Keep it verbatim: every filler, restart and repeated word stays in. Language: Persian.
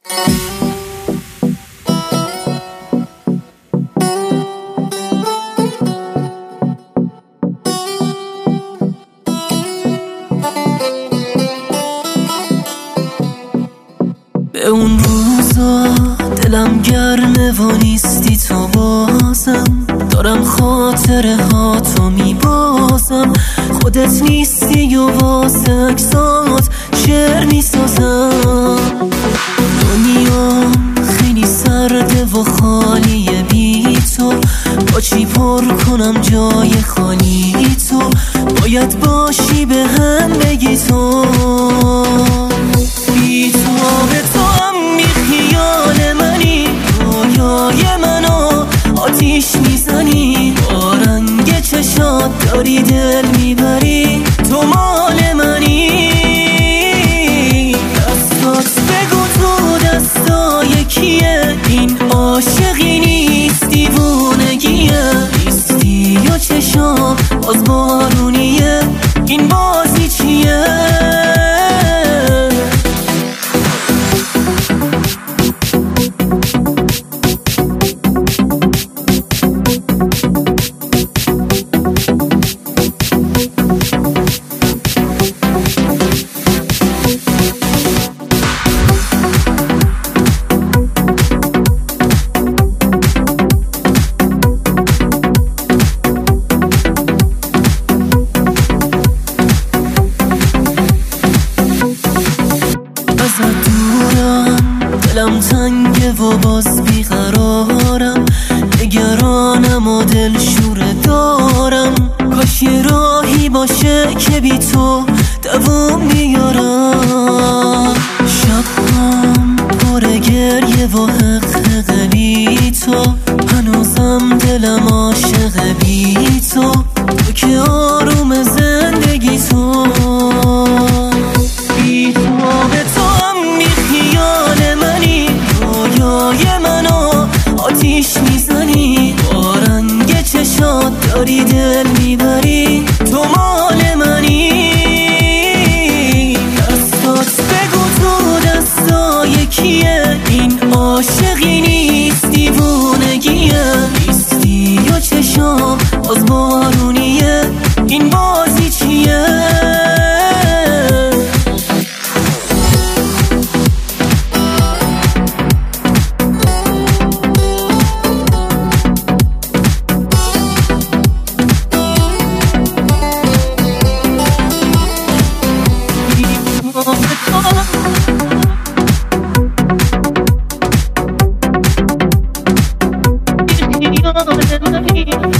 به اون روزا دلم گرمه و نیستی تو بازم، دارم خاطره ها تو میبازم. خودت نیستی و واسه اکسات شعر میسازم. دنیام خیلی سرده و خالیه بی تو، با چی پر کنم جای خالی تو؟ باید باشی به هم بگی تو، بی تو به تو هم بی خیال منی. رویای منو آتیش میزنی، با رنگ چشات داری دل میبری. تو مال منی، دستات بگو تو دستای کیه؟ این عاشقی نیست دیوونگیه، نیستی و چشام باز بارونیه. این بازی چیه؟ دورم دلم تنگه و باز بیقرارم، نگرانم و دل شوره دارم. کاش یه راهی باشه که بی تو دوام بیارم. شبام پر گریه و حق حق بی تو، هنوزم دلم عاشق بی تو. تو که آروم زندگی تو، بی تو به تو رویای منو آتیش میزنی، با رنگ چشات داری دل میبری. تو مال منی، دستات بگو تو دستای کیه؟ این عاشقی نیست دیوونگیه، نیستی و چشام باز بارونیه. این بازی چیه؟ Oh,